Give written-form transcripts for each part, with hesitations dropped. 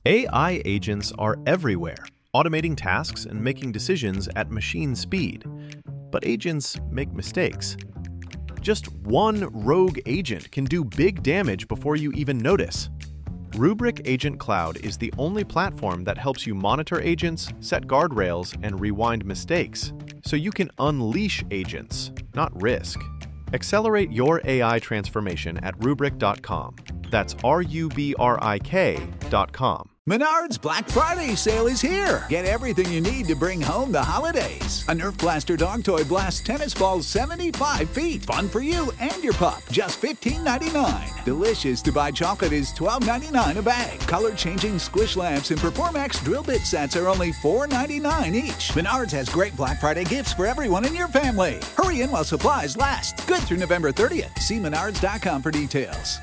AI agents are everywhere, automating tasks and making decisions at machine speed. But agents make mistakes. Just one rogue agent can do big damage before you even notice. Rubrik Agent Cloud is the only platform that helps you monitor agents, set guardrails, and rewind mistakes, so you can unleash agents, not risk. Accelerate your AI transformation at Rubrik.com. That's RUBRIK.com. Menards Black Friday sale is here. Get everything you need to bring home the holidays. A Nerf Blaster dog toy blasts tennis balls 75 feet. Fun for you and your pup. Just $15.99. Delicious to buy chocolate is $12.99 a bag. Color-changing squish lamps and Performax drill bit sets are only $4.99 each. Menards has great Black Friday gifts for everyone in your family. Hurry in while supplies last. Good through November 30th. See Menards.com for details.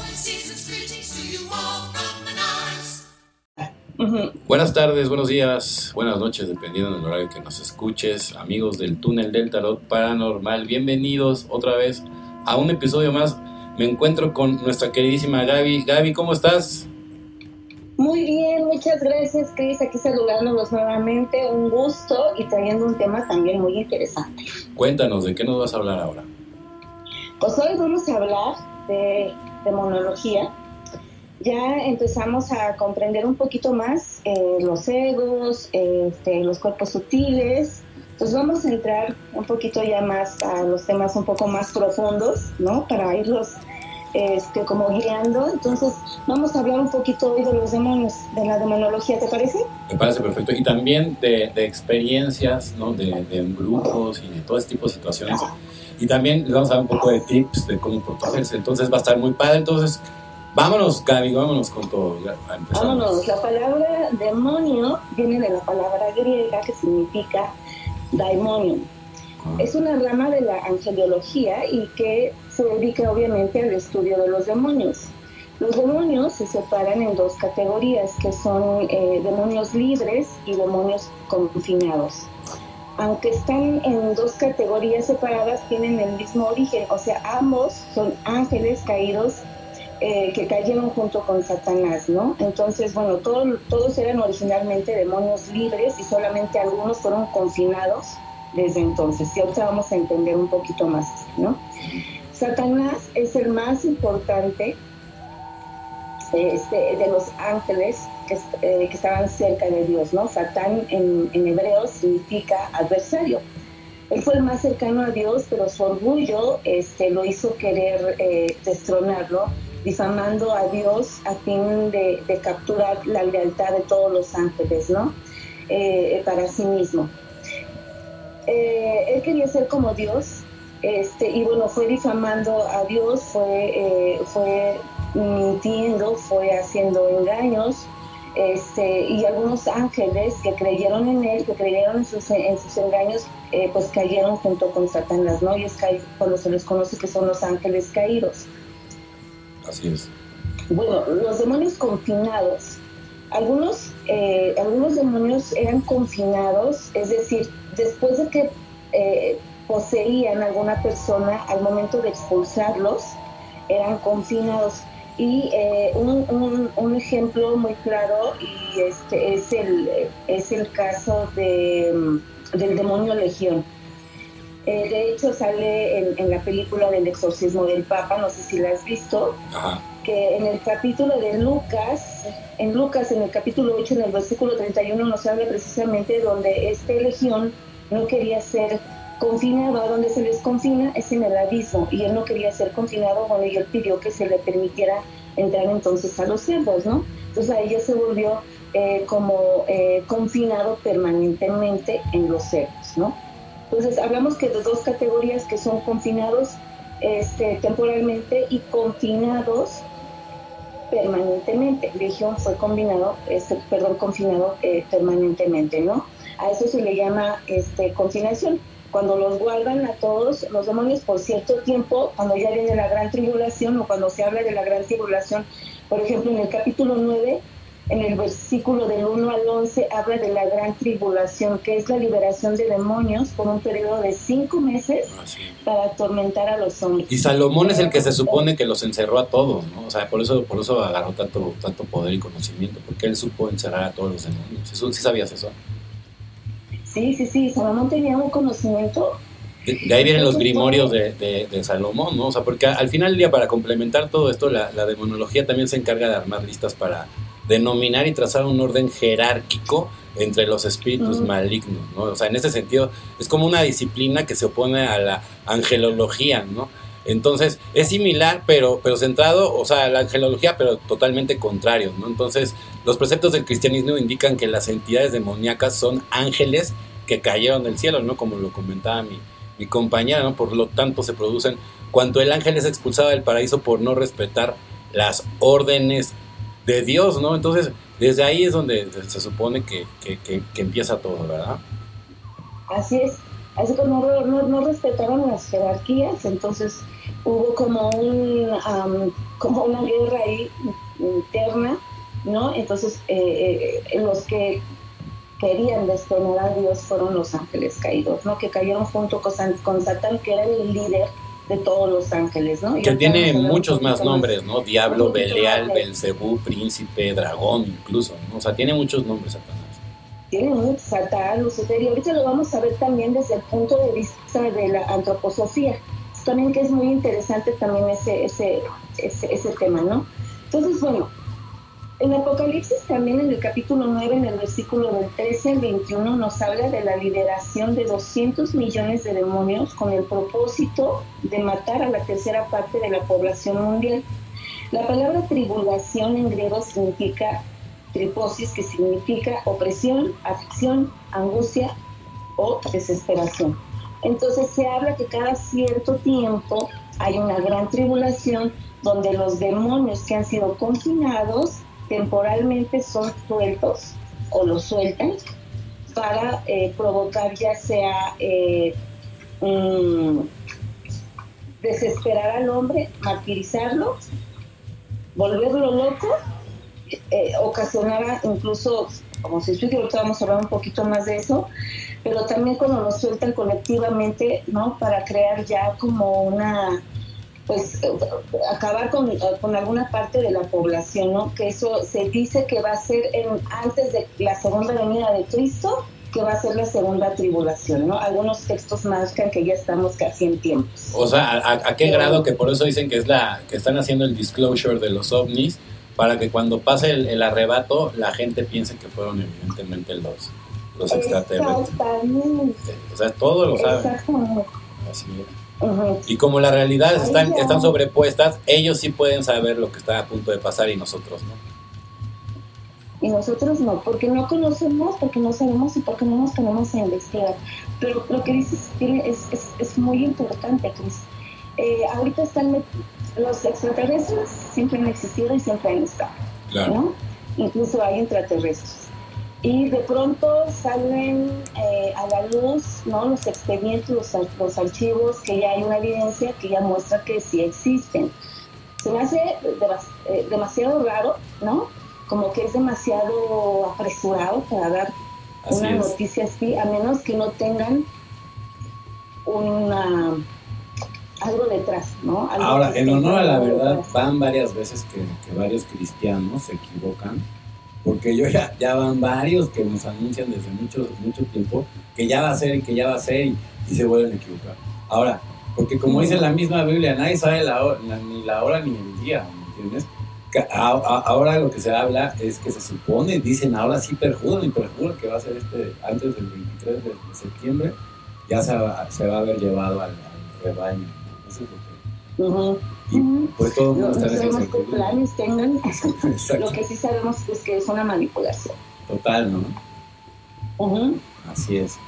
Buenas tardes, buenos días, buenas noches, dependiendo del horario que nos escuches, amigos del Túnel del Tarot Paranormal. Bienvenidos otra vez a un episodio más. Me encuentro con nuestra queridísima Gaby. Gaby, ¿cómo estás? Muy bien, muchas gracias, Chris. Aquí saludándolos nuevamente, un gusto y trayendo un tema también muy interesante. Cuéntanos, ¿de qué nos vas a hablar ahora? Pues hoy vamos a hablar de demonología. Ya empezamos a comprender un poquito más los egos, los cuerpos sutiles. Entonces vamos a entrar un poquito ya más a los temas un poco más profundos, ¿no? Para irlos como guiando. Entonces vamos a hablar un poquito hoy de los demonios, de la demonología, ¿te parece? Me parece perfecto. Y también de experiencias, ¿no? De brujos y de todo este tipo de situaciones. Y también les vamos a dar un poco de tips de cómo protegerse. Entonces va a estar muy padre. Entonces, vámonos, Gaby, vámonos con todo. Ya empezamos. Vámonos. La palabra demonio viene de la palabra griega que significa daimonium. Es una rama de la angeliología y que se dedica obviamente al estudio de los demonios. Los demonios se separan en dos categorías, que son demonios libres y demonios confinados. Aunque están en dos categorías separadas, tienen el mismo origen, o sea, ambos son ángeles caídos que cayeron junto con Satanás, ¿no? Entonces, bueno, todos eran originalmente demonios libres y solamente algunos fueron confinados desde entonces. Y ahorita vamos a entender un poquito más, ¿no? Satanás es el más importante de los ángeles que estaban cerca de Dios, ¿no? Satán en hebreo significa adversario. Él fue el más cercano a Dios, pero su orgullo lo hizo querer destronarlo, difamando a Dios a fin de capturar la lealtad de todos los ángeles, ¿no? Para sí mismo. Él quería ser como Dios, y bueno, fue difamando a Dios, fue mintiendo, fue haciendo engaños, y algunos ángeles que creyeron en él, que creyeron en sus engaños, pues cayeron junto con Satanás, ¿no? Y es cuando se les conoce que son los ángeles caídos. Así es. Bueno, los demonios confinados. Algunos demonios eran confinados, es decir, después de que poseían a alguna persona, al momento de expulsarlos, eran confinados. Y un ejemplo muy claro y es el caso del demonio Legión. De hecho sale en la película del exorcismo del Papa, no sé si la has visto. Ajá. Que en el capítulo de Lucas, en el capítulo 8, en el versículo 31, nos habla precisamente donde Legión no quería ser confinado. A donde se les confina es en el abismo, y él no quería ser confinado, bueno, y él pidió que se le permitiera entrar entonces a los cerdos, ¿no? Entonces ahí ya se volvió confinado permanentemente en los cerdos, ¿no? Entonces hablamos que de dos categorías, que son confinados temporalmente y confinados permanentemente. Legión fue confinado permanentemente, ¿no? A eso se le llama confinación. Cuando los guardan a todos los demonios por cierto tiempo, cuando ya viene la gran tribulación, o cuando se habla de la gran tribulación, por ejemplo en el capítulo 9 en el versículo del 1 al 11 habla de la gran tribulación, que es la liberación de demonios por un periodo de 5 meses para atormentar a los hombres. Y Salomón es el que se supone que los encerró a todos, ¿no? O sea, por eso agarró tanto poder y conocimiento, porque él supo encerrar a todos los demonios. ¿Sí sabías eso? Sí, Salomón tenía un conocimiento. De ahí vienen los grimorios de Salomón, ¿no? O sea, porque al final del día, para complementar todo esto, la demonología también se encarga de armar listas para denominar y trazar un orden jerárquico entre los espíritus malignos, ¿no? O sea, en ese sentido, es como una disciplina que se opone a la angelología, ¿no? Entonces, es similar, pero centrado, o sea, la angelología, pero totalmente contrario, ¿no? Entonces, los preceptos del cristianismo indican que las entidades demoníacas son ángeles que cayeron del cielo, ¿no? Como lo comentaba mi compañera, ¿no? Por lo tanto, se producen cuando el ángel es expulsado del paraíso por no respetar las órdenes de Dios, ¿no? Entonces, desde ahí es donde se supone que empieza todo, ¿verdad? Así es. Así que no respetaron las jerarquías, entonces hubo como una guerra ahí interna, ¿no? Entonces, los que querían destronar a Dios fueron los ángeles caídos, ¿no? Que cayeron junto con Satán, que era el líder de todos los ángeles, ¿no? Que tiene muchos más nombres, ¿no? Diablo, Belial, Belcebú, Príncipe, Dragón, incluso, ¿no? O sea, tiene muchos nombres Satanás. Tiene mucho Satán, Lucifer, y ahorita lo vamos a ver también desde el punto de vista de la antroposofía. También que es muy interesante también ese tema, ¿no? Entonces, bueno, en Apocalipsis también en el capítulo 9, en el versículo del 13 al 21, nos habla de la liberación de 200 millones de demonios con el propósito de matar a la tercera parte de la población mundial. La palabra tribulación en griego significa triposis, que significa opresión, aflicción, angustia o desesperación. Entonces se habla que cada cierto tiempo hay una gran tribulación donde los demonios que han sido confinados temporalmente son sueltos o los sueltan para provocar ya sea desesperar al hombre, martirizarlo, volverlo loco, ocasionar incluso, como si ahorita vamos a hablar un poquito más de eso, pero también cuando lo sueltan colectivamente, ¿no? Para crear ya como una, pues, acabar con alguna parte de la población, ¿no? Que eso se dice que va a ser antes de la segunda venida de Cristo, que va a ser la segunda tribulación, ¿no? Algunos textos marcan que ya estamos casi en tiempos. O sea, ¿a qué grado? Que por eso dicen que que están haciendo el disclosure de los ovnis, para que cuando pase el arrebato, la gente piense que fueron evidentemente los extraterrestres. Exactamente. O sea, todos lo saben. Exactamente. Así es. Uh-huh. Y como las realidades están sobrepuestas, ellos sí pueden saber lo que está a punto de pasar y nosotros no. Y nosotros no, porque no conocemos, porque no sabemos y porque no nos ponemos a investigar. Pero lo que dices es muy importante, Cris. Ahorita están los extraterrestres, siempre han existido y siempre han estado, claro, ¿no? Incluso hay extraterrestres. Y de pronto salen a la luz, ¿no? Los expedientes, los archivos, que ya hay una evidencia que ya muestra que sí existen. Se me hace demasiado raro, ¿no? Como que es demasiado apresurado para dar una noticia así, a menos que no tengan algo detrás, ¿no? Algo. Ahora, en honor a la verdad, van varias veces que varios cristianos se equivocan, porque ya van varios que nos anuncian desde mucho tiempo que ya va a ser y se vuelven a equivocar. Ahora, porque como dice la misma Biblia, nadie sabe ni la hora ni el día, ¿me entiendes? Ahora lo que se habla es que se supone, dicen ahora sí perjuran que va a ser antes del 23 de septiembre, ya se va a haber llevado al rebaño. Eso es lo que... Y pues todo el mundo está en ese sabemos qué planes tengan. Exacto. Lo que sí sabemos es que es una manipulación. Total, ¿no? Así es.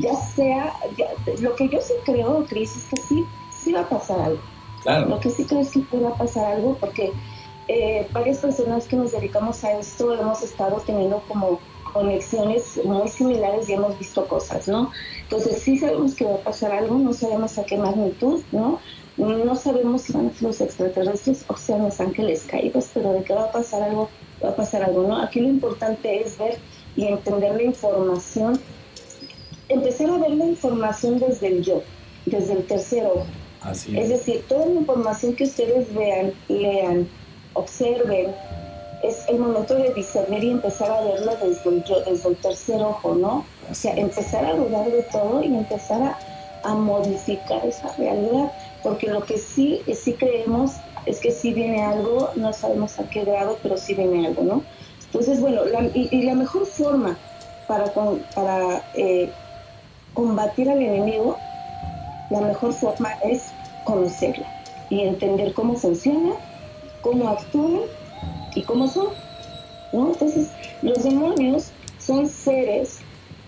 Lo que yo sí creo, Cris, es que sí va a pasar algo. Claro. Lo que sí creo es que va a pasar algo porque varias personas que nos dedicamos a esto hemos estado teniendo como conexiones muy similares y hemos visto cosas, ¿no? Entonces sí sabemos que va a pasar algo, no sabemos a qué magnitud, ¿no? No sabemos si van a ser los extraterrestres o sean los ángeles caídos, pero de que va a pasar algo va a pasar algo, ¿no? Aquí lo importante es ver y entender la información, empezar a ver la información desde el yo, desde el tercer ojo. Así Es decir, toda la información que ustedes vean, lean, observen, es el momento de discernir y empezar a verla desde el yo, desde el tercer ojo, ¿no? O sea, empezar a dudar de todo y empezar a modificar esa realidad, porque lo que sí creemos es que sí viene algo, no sabemos a qué grado, pero sí viene algo, ¿no? Entonces, bueno, la mejor forma para combatir al enemigo, la mejor forma es conocerlo y entender cómo funciona, cómo actúan y cómo son, ¿no? Entonces, los demonios son seres,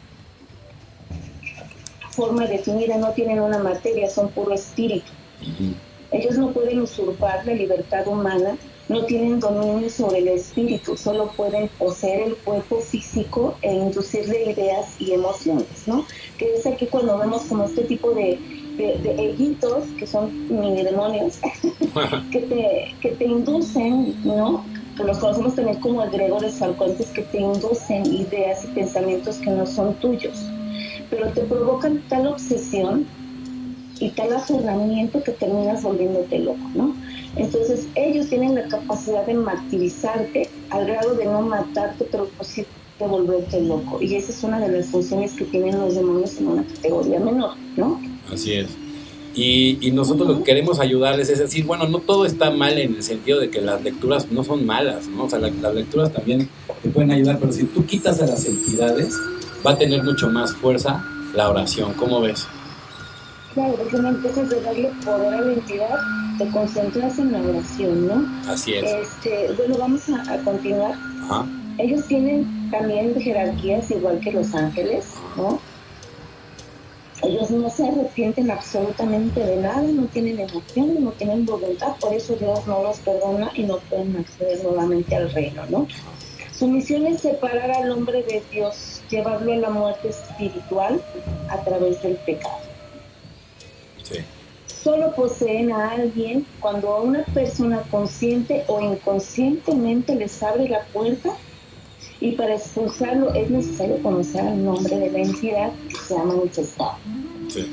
forma definida, no tienen una materia, son puro espíritu. Ellos no pueden usurpar la libertad humana, no tienen dominio sobre el espíritu, solo pueden poseer el cuerpo físico e inducirle ideas y emociones, ¿no? Que es aquí cuando vemos como este tipo de ellitos, que son mini demonios, que te inducen, ¿no? Que los conocemos también como egregores arcontes, que te inducen ideas y pensamientos que no son tuyos, pero te provocan tal obsesión y tal aferramiento que terminas volviéndote loco, ¿no? Entonces ellos tienen la capacidad de martirizarte al grado de no matarte, pero pues sí de volverte loco, y esa es una de las funciones que tienen los demonios en una categoría menor, ¿no? Así es. Y nosotros lo que queremos ayudarles es decir, bueno, no todo está mal en el sentido de que las lecturas no son malas, ¿no? O sea, las lecturas también te pueden ayudar, pero si tú quitas a las entidades, va a tener mucho más fuerza la oración. ¿Cómo ves? Claro, porque no empiezas de darle poder a la entidad, te concentras en la oración, ¿no? Así es. Bueno, vamos a continuar. Ajá. Ellos tienen también jerarquías igual que los ángeles, ¿no? Ellos no se arrepienten absolutamente de nada, no tienen emoción, no tienen voluntad, por eso Dios no los perdona y no pueden acceder nuevamente al reino, ¿no? Su misión es separar al hombre de Dios, llevarlo a la muerte espiritual a través del pecado. Sí. Solo poseen a alguien cuando a una persona consciente o inconscientemente les abre la puerta, y para expulsarlo es necesario conocer el nombre de la entidad que se ha manifestado. Sí.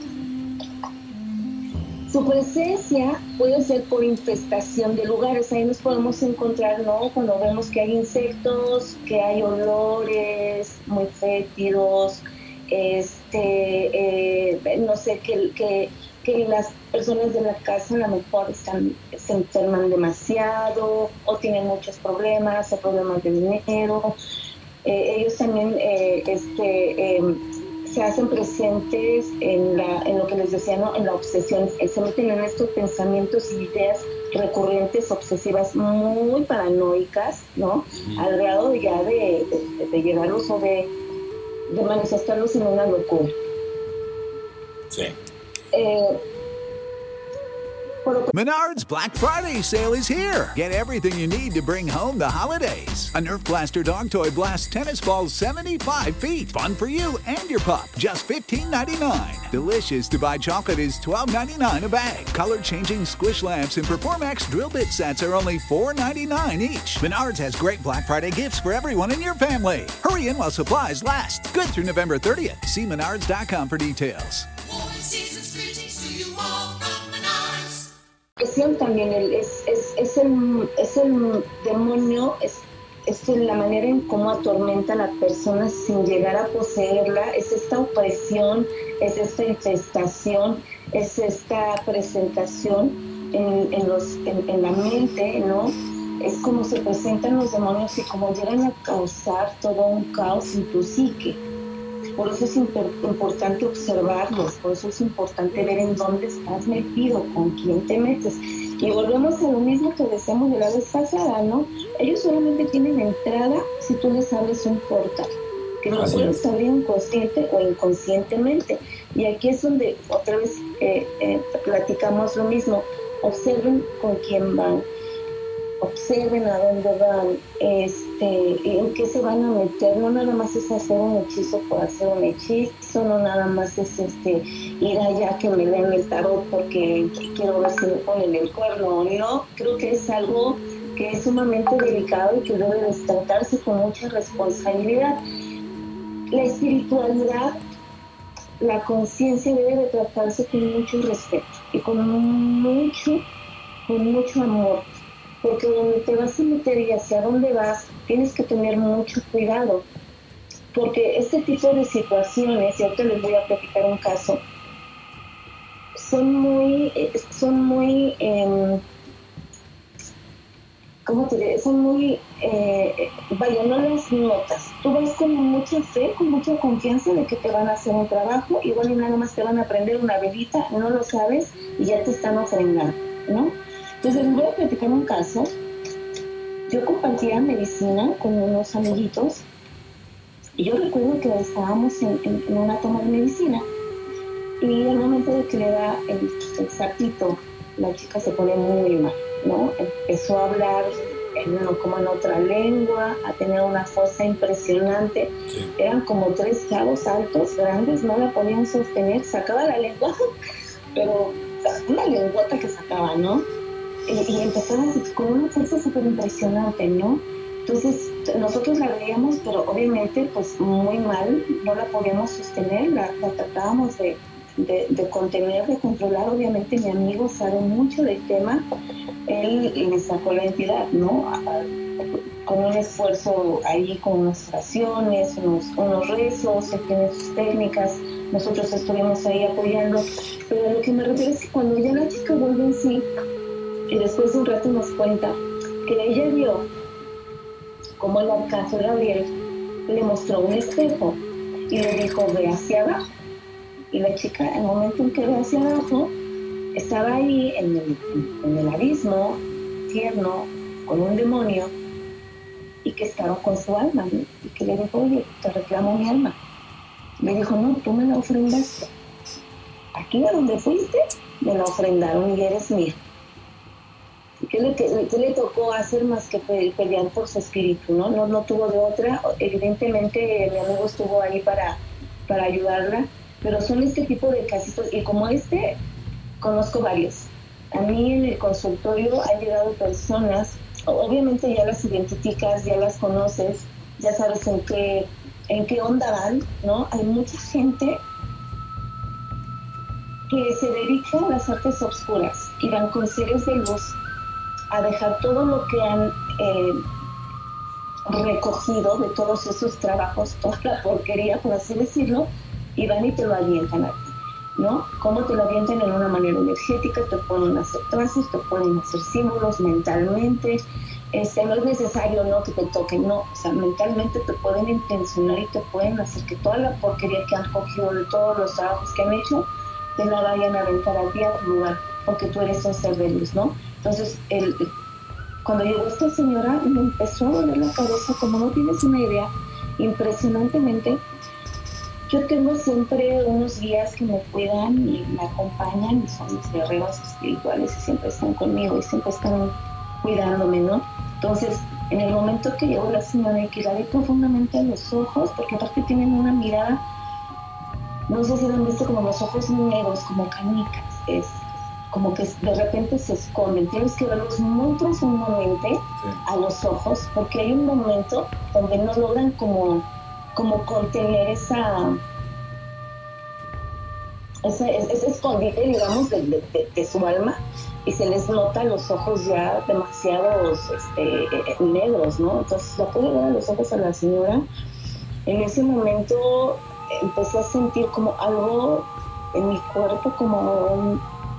Su presencia puede ser por infestación de lugares. Ahí nos podemos encontrar, ¿no? Cuando vemos que hay insectos, que hay olores muy fétidos, no sé, que las personas de la casa a lo mejor se enferman demasiado o tienen muchos problemas o problemas de dinero. Ellos también se hacen presentes en lo que les decía, ¿no? En la obsesión. Se meten en estos pensamientos y ideas recurrentes, obsesivas, muy paranoicas, ¿no? Al grado ya de llegarlos o de manifestarlos en una locura. Sí. Menards Black Friday sale is here. Get everything you need to bring home the holidays. A Nerf Blaster dog toy blasts tennis balls 75 feet. Fun for you and your pup. Just $15.99. Delicious to buy chocolate is $12.99 a bag. Color-changing squish lamps and Performax drill bit sets are only $4.99 each. Menards has great Black Friday gifts for everyone in your family. Hurry in while supplies last. Good through November 30th. See menards.com for details. También es el demonio, es la manera en cómo atormenta a la persona sin llegar a poseerla, es esta opresión, es esta infestación, es esta presentación en la mente, ¿no? Es como se presentan los demonios y como llegan a causar todo un caos en tu psique. Por eso es importante observarlos, por eso es importante ver en dónde estás metido, con quién te metes. Y volvemos a lo mismo que decíamos de la vez pasada, ¿no? Ellos solamente tienen entrada si tú les abres un portal, que lo puedes abrir consciente o inconscientemente. Y aquí es donde otra vez platicamos lo mismo. Observen con quién van, observen a dónde van, en qué se van a meter. No nada más es hacer un hechizo por hacer un hechizo, no nada más es ir allá que me den el tarot porque quiero ver si me ponen el cuerno. No, creo que es algo que es sumamente delicado y que debe de tratarse con mucha responsabilidad. La espiritualidad, la conciencia debe de tratarse con mucho respeto y con mucho amor, porque donde te vas a meter y hacia dónde vas, tienes que tener mucho cuidado, porque este tipo de situaciones, y ahorita les voy a platicar un caso, son muy ¿cómo te diré? Son muy, vaya, no las notas. Tú vas con mucha fe, con mucha confianza de que te van a hacer un trabajo, igual y nada más te van a prender una velita, no lo sabes, y ya te están ofrendando, ¿no? Entonces les voy a platicar un caso. Yo compartía medicina con unos amiguitos, y yo recuerdo que estábamos en una toma de medicina, y al momento de que le da el sapito, la chica se pone muy mal, ¿no? Empezó a hablar como en otra lengua, a tener una fuerza impresionante. Sí. Eran como 3 chavos altos, grandes, no la podían sostener, sacaba la lengua, pero una lengüota que sacaba, ¿no? Y empezaba así, con una fuerza súper impresionante, ¿no? Entonces nosotros la veíamos, pero obviamente pues muy mal, no la podíamos sostener, la tratábamos de contener, de controlar. Obviamente mi amigo sabe mucho del tema, él le sacó la entidad, ¿no? Con un esfuerzo ahí, con unas oraciones, unos rezos, él tiene sus técnicas, nosotros estuvimos ahí apoyando, pero lo que me refiero es que cuando ya la chica vuelve en sí, y después de un rato nos cuenta que ella vio como el arcángel Gabriel le mostró un espejo y le dijo, ve hacia abajo. Y la chica, en el momento en que ve hacia abajo, estaba ahí en el abismo, tierno, con un demonio, y que estaba con su alma, ¿no? Y que le dijo, oye, te reclamo mi alma. Le dijo, no, tú me la ofrendaste. Aquí a donde fuiste, me la ofrendaron y eres mía. ¿Qué le tocó hacer más que pelear por su espíritu, ¿no? No tuvo de otra. Evidentemente mi amigo estuvo ahí para ayudarla, pero son este tipo de casitos, y como conozco varios. A mí en el consultorio han llegado personas, obviamente ya las identificas, ya las conoces, ya sabes en qué onda van, ¿no? Hay mucha gente que se dedica a las artes oscuras y van con seres de luz a dejar todo lo que han recogido de todos esos trabajos, toda la porquería, por así decirlo, y van y te lo avientan a ti, ¿no? ¿Cómo te lo avientan? En una manera energética, te ponen a hacer trazos, te ponen a hacer símbolos mentalmente, no es necesario, ¿no?, que te toquen, no, o sea, mentalmente te pueden intencionar y te pueden hacer que toda la porquería que han cogido de todos los trabajos que han hecho, te la vayan a aventar a ti a tu lugar, porque tú eres un ser de luz, ¿no? Entonces, cuando llegó esta señora, me empezó a doler la cabeza, como no tienes una idea, impresionantemente. Yo tengo siempre unos guías que me cuidan y me acompañan, y son mis guerreros espirituales, y siempre están conmigo y siempre están cuidándome, ¿no? Entonces, en el momento que llegó la señora y que la vi profundamente a los ojos, porque aparte tienen una mirada, no sé si lo han visto, como los ojos negros, como canicas, es como que de repente se esconden, tienes que verlos muy profundamente, sí, a los ojos, porque hay un momento donde no logran como contener ese escondite, digamos, de su alma, y se les nota los ojos ya demasiados negros, ¿no? Entonces la pude ver a los ojos a la señora. En ese momento empecé a sentir como algo en mi cuerpo, como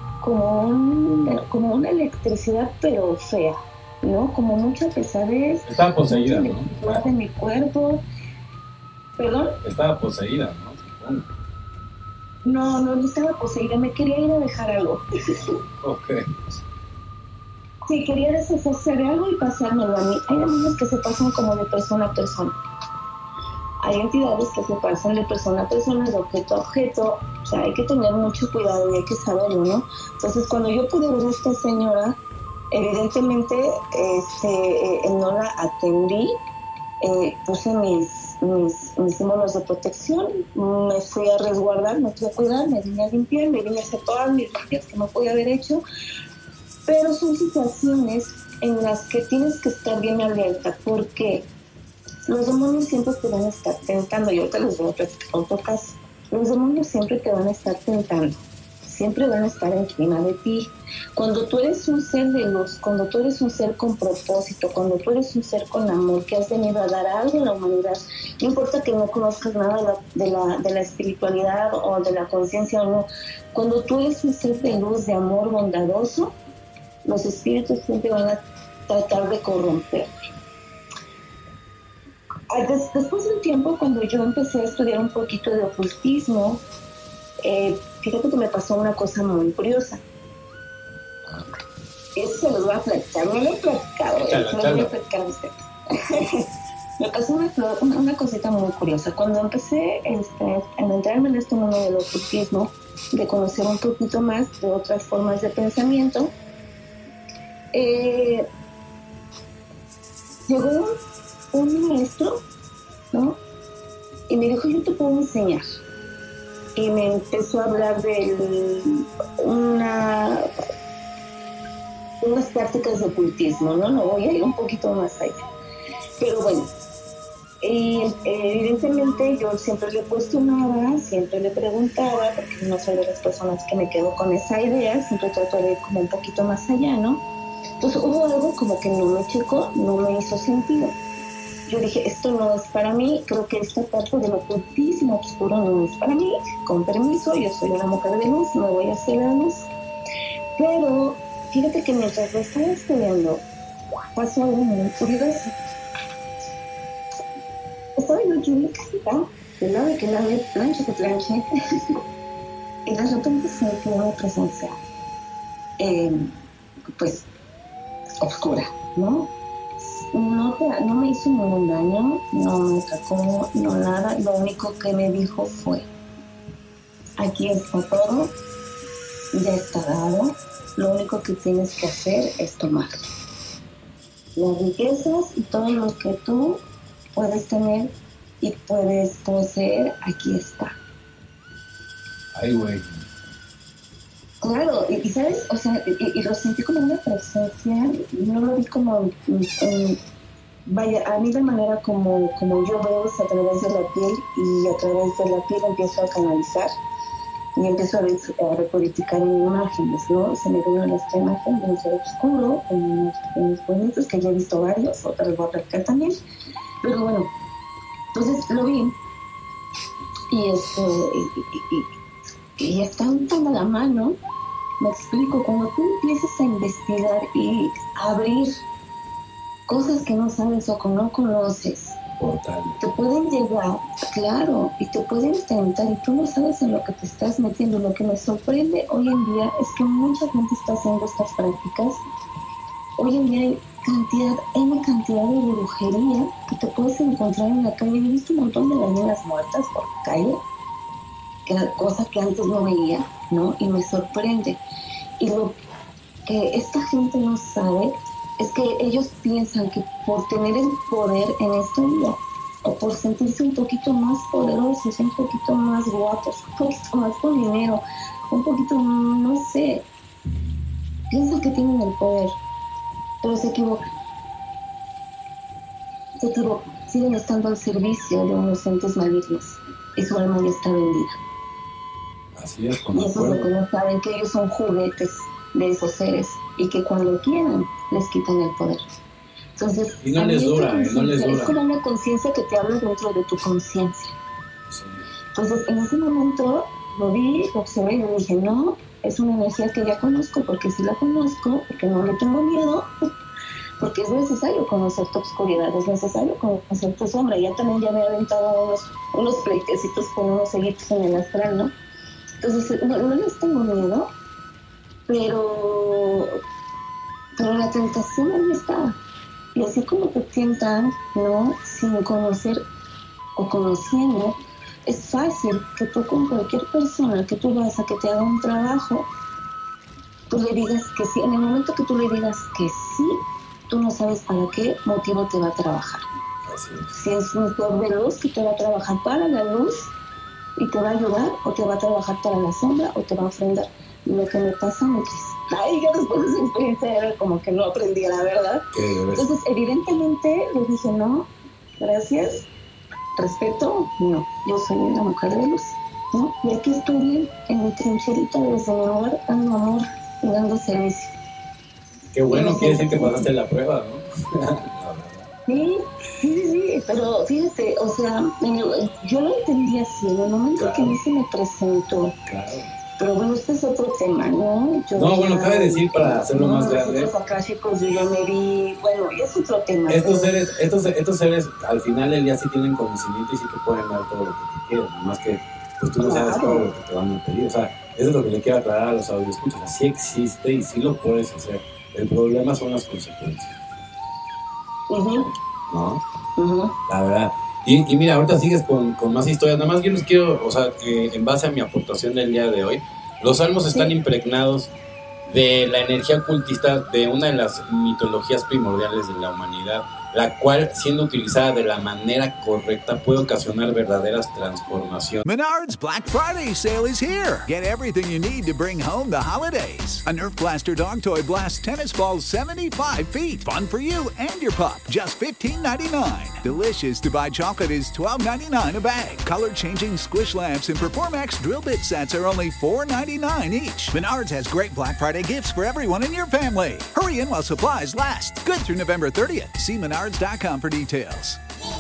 una electricidad, pero fea, ¿no? Como mucha pesadez. Estaba poseída, ¿no? De mi cuerpo. ¿Perdón? Estaba poseída, ¿no? No estaba poseída, me quería ir a dejar algo. Ok. Sí, quería deshacerse de algo y pasármelo a mí. Hay demonios que se pasan como de persona a persona. Hay entidades que se pasan de persona a persona, de objeto a objeto. O sea, hay que tener mucho cuidado y hay que saberlo, ¿no? Entonces, cuando yo pude ver a esta señora, evidentemente no la atendí, puse mis símbolos de protección, me fui a resguardar, me fui a cuidar, me vine a limpiar, me vine a hacer todas mis limpias que no podía haber hecho, pero son situaciones en las que tienes que estar bien alerta, porque los demonios siempre te van a estar tentando, y ahorita les voy a platicar otro caso. Los demonios siempre te van a estar tentando, siempre van a estar encima de ti. Cuando tú eres un ser de luz, cuando tú eres un ser con propósito, cuando tú eres un ser con amor, que has venido a dar algo a la humanidad, no importa que no conozcas nada de la espiritualidad o de la conciencia o no, cuando tú eres un ser de luz, de amor bondadoso, los espíritus siempre van a tratar de corromperte. Después de un tiempo, cuando yo empecé a estudiar un poquito de ocultismo, fíjate que me pasó una cosa muy curiosa. Eso se los voy a platicar, no lo he platicado, se los voy a platicar a ustedes. Me pasó una cosita muy curiosa. Cuando empecé a entrarme en este mundo del ocultismo, de conocer un poquito más de otras formas de pensamiento, llegó un maestro, ¿no? Y me dijo, yo te puedo enseñar. Y me empezó a hablar de unas prácticas de ocultismo, ¿no? No voy a ir un poquito más allá. Pero bueno, evidentemente yo siempre le cuestionaba, siempre le preguntaba, porque no soy de las personas que me quedo con esa idea, siempre trato de ir como un poquito más allá, ¿no? Entonces hubo algo como que no me checó, no me hizo sentido. Yo dije, esto no es para mí, creo que esta parte del ocultismo oscuro no es para mí, con permiso, yo soy una mujer de luz, no voy a hacer la luz. Pero fíjate que mientras lo estaba estudiando, pasó algo muy curioso. Estaba yo aquí en mi casita, de lado de que lave, planche que planche, y de repente sentí una presencia, pues, oscura, ¿no? No me hizo ningún daño, no me atacó, no nada. Lo único que me dijo fue, aquí está todo, ya está dado, lo único que tienes que hacer es tomar. Las riquezas y todo lo que tú puedes tener y puedes poseer, aquí está. Ay, güey. Claro, y sabes, o sea, y lo sentí como una presencia, no lo vi como, vaya, a mí de manera como yo veo es a través de la piel, y a través de la piel empiezo a canalizar y empiezo a recodificar en imágenes, ¿no? Se me vino esta imagen de un ser oscuro, con unos pequeños bonitos, que ya he visto varios, otras les voy a platicar también, pero bueno, entonces lo vi, y está tan a la mano. Me explico, cuando tú empiezas a investigar y a abrir cosas que no sabes o que no conoces, Portal. te pueden llegar, claro, y te pueden tentar, y tú no sabes en lo que te estás metiendo. Lo que me sorprende hoy en día es que mucha gente está haciendo estas prácticas. Hoy en día hay N cantidad de brujería que te puedes encontrar en la calle. He visto un montón de gallinas muertas por calle, cosa que antes no veía, ¿no? Y me sorprende. Y lo que esta gente no sabe es que ellos piensan que por tener el poder en esta vida, o por sentirse un poquito más poderosos, un poquito más guapos, un poquito más con dinero, un poquito, no sé, piensan que tienen el poder, pero se equivocan. Siguen estando al servicio de unos entes malignos, y su alma ya está vendida. Así es, y eso es lo que no saben, que ellos son juguetes de esos seres, y que cuando quieran les quitan el poder. Entonces, y no les dura, no les dura. Es como una conciencia que te habla dentro de tu conciencia. Sí. Entonces, en ese momento lo vi, lo observé y me dije, no, es una energía que ya conozco, porque sí la conozco, porque no le tengo miedo, porque es necesario conocer tu oscuridad, es necesario conocer tu sombra. Ya también ya me he aventado unos pleitecitos con unos seguitos en el astral, ¿no? Entonces, no les tengo miedo, pero la tentación ahí está. Y así como te tientan, ¿no? Sin conocer o conociendo, es fácil que tú con cualquier persona que tú vas a que te haga un trabajo, tú le digas que sí. En el momento que tú le digas que sí, tú no sabes para qué motivo te va a trabajar. Así es. Si es un ser de luz que te va a trabajar para la luz y te va a ayudar, o te va a trabajar para la sombra, o te va a ofrendar. lo que me pasa muchísimo. Ay, yo después de esa experiencia era como que no aprendí la verdad. Entonces, evidentemente, les dije, no, gracias, respeto, no. Yo soy una mujer de luz, ¿no? Y aquí estoy bien, en mi trincherita desde mi hogar, dando amor y dando servicio. Qué bueno, quiere decir que pasaste la prueba, ¿no? Sí, pero fíjate, o sea, yo lo entendí así, en el momento que a mí se me presentó. Claro. Pero bueno, este es otro tema, ¿no? Bueno, cabe decir, para hacerlo más grande. Acá, chicos, yo ya me vi, bueno, es otro tema. Estos seres, al final del día sí tienen conocimiento y sí te pueden dar todo lo que te quieren, más que pues tú no sabes todo lo que te van a pedir. O sea, eso es lo que le quiero aclarar a los audioscuchas. O sea, sí existe y sí lo puedes hacer. El problema son las consecuencias. ¿No? La verdad. Y mira, ahorita sigues con más historias. Nada más yo les quiero, o sea, en base a mi aportación del día de hoy, los salmos están impregnados de la energía ocultista de una de las mitologías primordiales de la humanidad, la cual, siendo utilizada de la manera correcta, puede ocasionar verdaderas transformaciones. Menards Black Friday sale is here. Get everything you need to bring home the holidays. A Nerf Blaster Dog Toy blasts tennis balls 75 feet. Fun for you and your pup. Just $15.99. Delicious to buy chocolate is $12.99 a bag. Color-changing squish lamps and Performax drill bit sets are only $4.99 each. Menards has great Black Friday gifts for everyone in your family. Hurry in while supplies last. Good through November 30th. See Menards.com for details.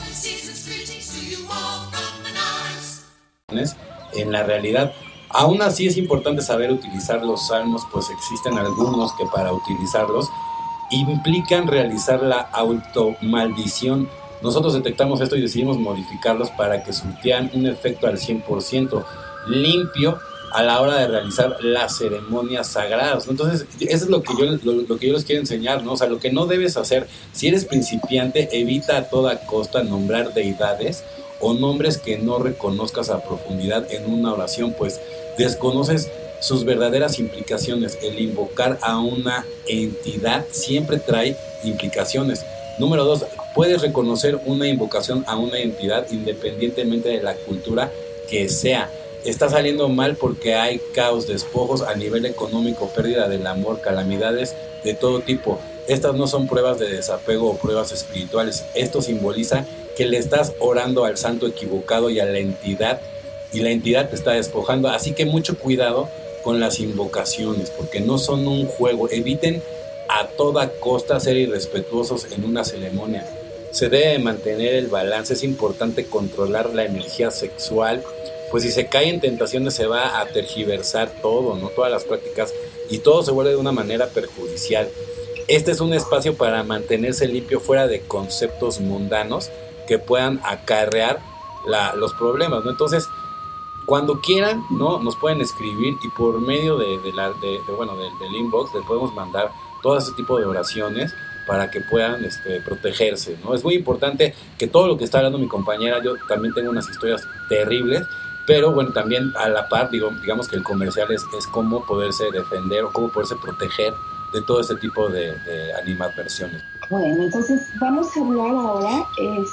En la realidad, aún así es importante saber utilizar los salmos, pues existen algunos que para utilizarlos implican realizar la automaldición. Nosotros detectamos esto y decidimos modificarlos para que surtieran un efecto al 100% limpio a la hora de realizar las ceremonias sagradas. Entonces, eso es lo que yo les quiero enseñar, ¿no? O sea, lo que no debes hacer, si eres principiante, evita a toda costa nombrar deidades o nombres que no reconozcas a profundidad en una oración, pues desconoces sus verdaderas implicaciones. El invocar a una entidad siempre trae implicaciones. Número 2, puedes reconocer una invocación a una entidad independientemente de la cultura que sea. Está saliendo mal porque hay caos, despojos a nivel económico, pérdida del amor, calamidades de todo tipo. Estas no son pruebas de desapego o pruebas espirituales. Esto simboliza que le estás orando al santo equivocado y a la entidad, y la entidad te está despojando. Así que mucho cuidado con las invocaciones, porque no son un juego. Eviten a toda costa ser irrespetuosos en una ceremonia. Se debe mantener el balance. Es importante controlar la energía sexual, pues si se cae en tentaciones se va a tergiversar todo, ¿no? Todas las prácticas, y todo se vuelve de una manera perjudicial. Este es un espacio para mantenerse limpio, fuera de conceptos mundanos que puedan acarrear los problemas, ¿no? Entonces, cuando quieran, ¿no? Nos pueden escribir y por medio del inbox les podemos mandar todo ese tipo de oraciones para que puedan protegerse, ¿no? Es muy importante que todo lo que está hablando mi compañera, yo también tengo unas historias terribles, pero bueno, también a la par, digamos que el comercial es cómo poderse defender o cómo poderse proteger de todo este tipo de animadversiones. Bueno, entonces vamos a hablar ahora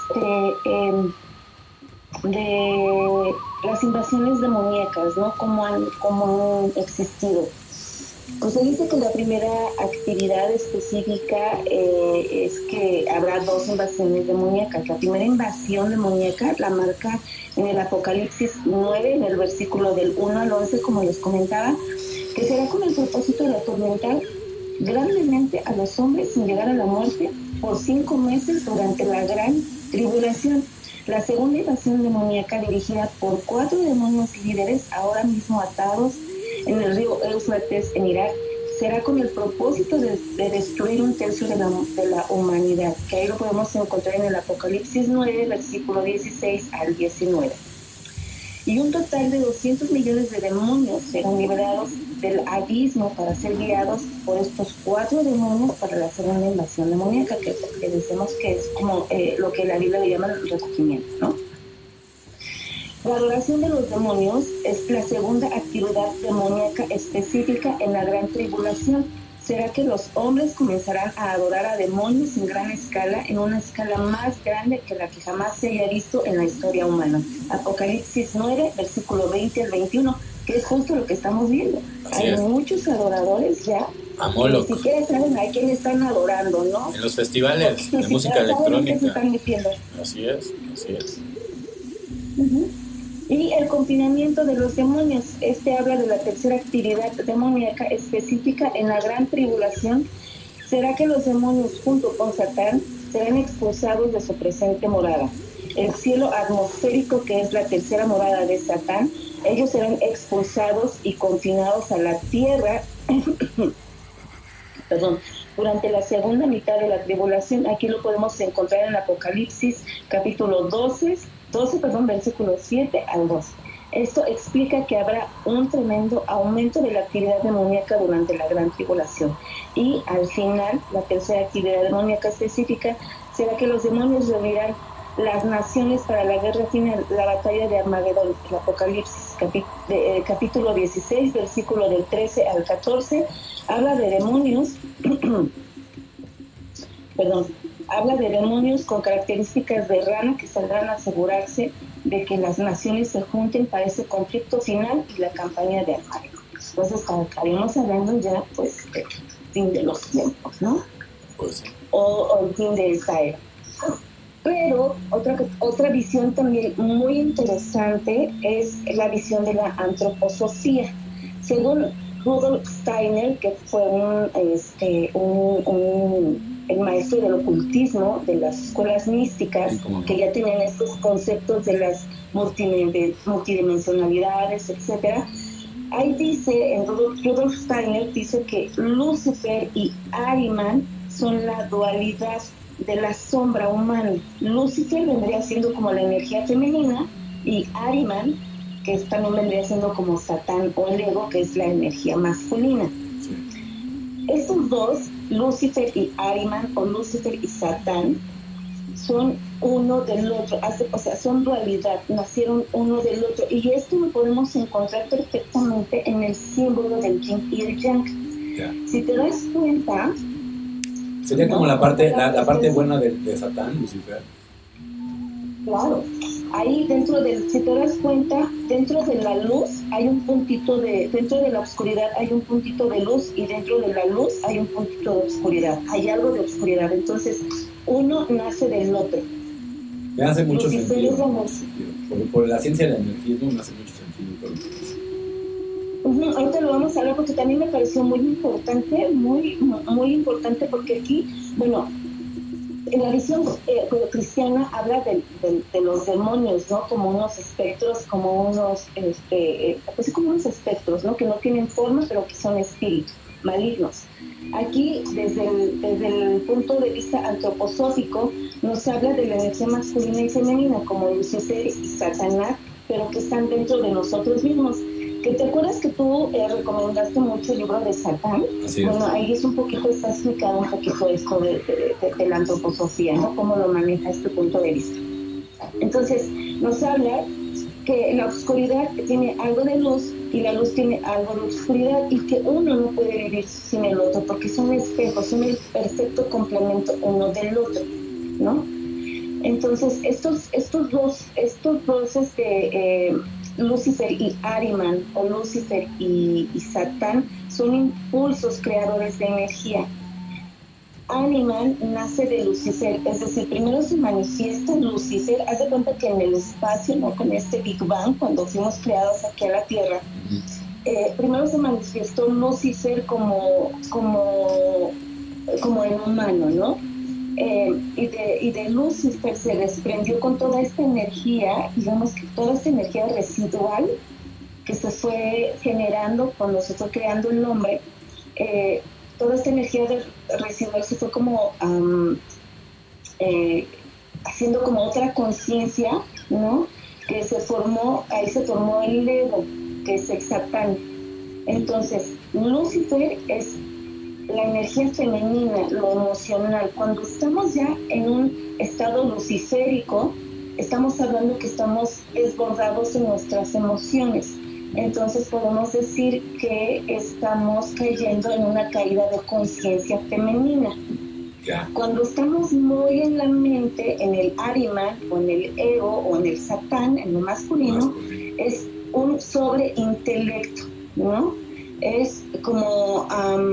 de las invasiones demoníacas, ¿no? Cómo han existido. Pues se dice que la primera actividad específica es que habrá 2 invasiones demoníacas. La primera invasión demoníaca la marca en el Apocalipsis 9, en el versículo del 1 al 11, como les comentaba, que será con el propósito de atormentar grandemente a los hombres sin llegar a la muerte por 5 meses durante la gran tribulación. La segunda invasión demoníaca, dirigida por 4 demonios líderes ahora mismo atados en el río Éufrates en Irak, será con el propósito de destruir 1/3 de la humanidad, que ahí lo podemos encontrar en el Apocalipsis 9, versículo 16 al 19. Y un total de 200 millones de demonios serán liberados del abismo para ser guiados por estos 4 demonios para la segunda invasión demoníaca, que decimos que es como lo que la Biblia le llama el recogimiento, ¿no? La adoración de los demonios es la segunda actividad demoníaca específica en la gran tribulación. Será que los hombres comenzarán a adorar a demonios en gran escala, en una escala más grande que la que jamás se haya visto en la historia humana. Apocalipsis 9, versículo 20 al 21. que es justo lo que estamos viendo. Así hay es. Muchos adoradores ya A ni Moloch. siquiera saben a quién están adorando, ¿no? En los festivales Ni de música siquiera saben en qué se electrónica. están metiendo. Así es, así es. Ujú. Y el confinamiento de los demonios, habla de la tercera actividad demoníaca específica en la gran tribulación. ¿Será que los demonios junto con Satán serán expulsados de su presente morada? El cielo atmosférico, que es la tercera morada de Satán, ellos serán expulsados y confinados a la tierra durante la segunda mitad de la tribulación. Aquí lo podemos encontrar en Apocalipsis capítulo 12, versículos 7 al 12. Esto explica que habrá un tremendo aumento de la actividad demoníaca durante la gran tribulación. Y al final, la tercera actividad demoníaca específica será que los demonios reunirán las naciones para la guerra final, la batalla de Armagedón. El Apocalipsis capítulo 16, versículo del 13 al 14, habla de demonios habla de demonios con características de rana que saldrán a asegurarse de que las naciones se junten para ese conflicto final y la campaña de Armagedón. Entonces estaremos hablando ya pues del fin de los tiempos, ¿no? Pues sí. O el fin de esta era. Pero otra visión también muy interesante es la visión de la antroposofía. Según Rudolf Steiner, que fue el maestro del ocultismo de las escuelas místicas, que ya tenían estos conceptos de las multidimensionalidades, etcétera. Ahí dice, en Rudolf Steiner dice que Lucifer y Ahriman son la dualidad de la sombra humana. Lucifer vendría siendo como la energía femenina y Ahriman, que también vendría siendo como Satán o el ego, que es la energía masculina. Estos dos, Lucifer y Ahriman o Lucifer y Satán, son uno del otro, o sea, son dualidad, nacieron uno del otro, y esto lo podemos encontrar perfectamente en el símbolo del yin y el yang. Ya. Si te das cuenta, sería como la parte buena de Satán, Lucifer. Claro, ahí si te das cuenta, dentro de la luz hay un puntito dentro de la oscuridad hay un puntito de luz, y dentro de la luz hay un puntito de oscuridad, hay algo de oscuridad. Entonces, uno nace del otro. Me hace mucho sentido. Sentido. Por la ciencia del energismo me hace mucho sentido todo lo que dice. Ahorita lo vamos a hablar porque también me pareció muy importante, muy importante, porque aquí, bueno, en la visión cristiana habla de los demonios, ¿no? Como unos espectros, como unos espectros, ¿no? Que no tienen forma, pero que son espíritus malignos. Aquí, desde el punto de vista antroposófico, nos habla de la energía masculina y femenina, como Lucifer y Satanás, pero que están dentro de nosotros mismos. ¿Que te acuerdas que tú recomendaste mucho el libro de Satán? Así es. Bueno, ahí está explicado un poquito esto de la antroposofía, ¿no? Cómo lo maneja este punto de vista. Entonces, nos habla que la oscuridad tiene algo de luz y la luz tiene algo de oscuridad, y que uno no puede vivir sin el otro porque son espejos, son el perfecto complemento uno del otro, ¿no? Entonces, estos dos Lucifer y Ahriman o Lucifer y Satán son impulsos creadores de energía. Ahriman nace de Lucifer, es decir, primero se manifiesta Lucifer. Haz de cuenta que en el espacio, ¿no? Con este Big Bang, cuando fuimos creados aquí a la Tierra, primero se manifestó Lucifer como el humano, ¿no? Y de Lucifer se desprendió con toda esta energía, digamos que toda esta energía residual que se fue generando cuando se fue creando el hombre. Toda esta energía residual se fue como haciendo como otra conciencia, ¿no? Que se formó el ego, que es el Satán. Entonces, Lucifer es la energía femenina, lo emocional. Cuando estamos ya en un estado luciférico, estamos hablando que estamos desbordados en nuestras emociones. Entonces podemos decir que estamos cayendo en una caída de conciencia femenina. Ya. Cuando estamos muy en la mente, en el Ariman, o en el ego, o en el Satán, en lo masculino, es un sobreintelecto, ¿no? Es como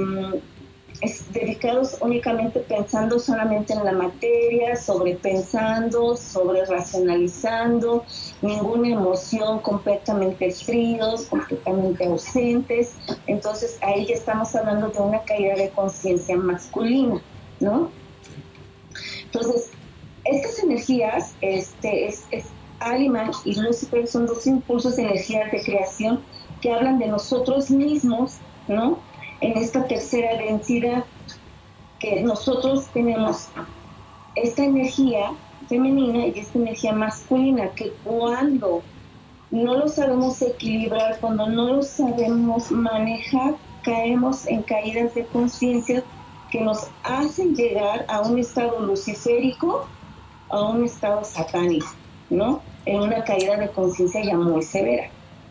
es dedicados únicamente pensando solamente en la materia, sobrepensando, sobreracionalizando, ninguna emoción, completamente fríos, completamente ausentes. Entonces ahí ya estamos hablando de una caída de conciencia masculina, ¿no? Entonces, estas energías, es Ariman y Lucifer son dos impulsos de energías de creación que hablan de nosotros mismos, ¿no? En esta tercera densidad que nosotros tenemos esta energía femenina y esta energía masculina, que cuando no lo sabemos equilibrar, cuando no lo sabemos manejar, caemos en caídas de conciencia que nos hacen llegar a un estado luciférico, a un estado satánico, ¿no? En una caída de conciencia ya muy severa.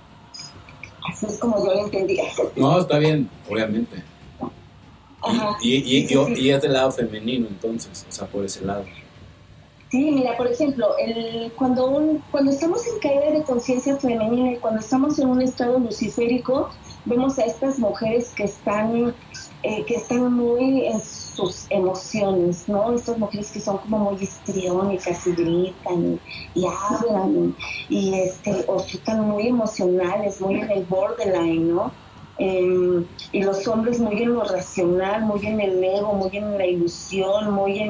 Así es como yo lo entendía. No, está bien, obviamente. Ajá. Y es del lado femenino, entonces, o sea, por ese lado. Sí, mira, por ejemplo, cuando estamos en caída de conciencia femenina y cuando estamos en un estado luciférico, vemos a estas mujeres que están muy en sus emociones, ¿no? Estas mujeres que son como muy histriónicas y gritan y hablan o están muy emocionales, muy en el borderline, ¿no? Y los hombres muy en lo racional, muy en el ego, muy en la ilusión, muy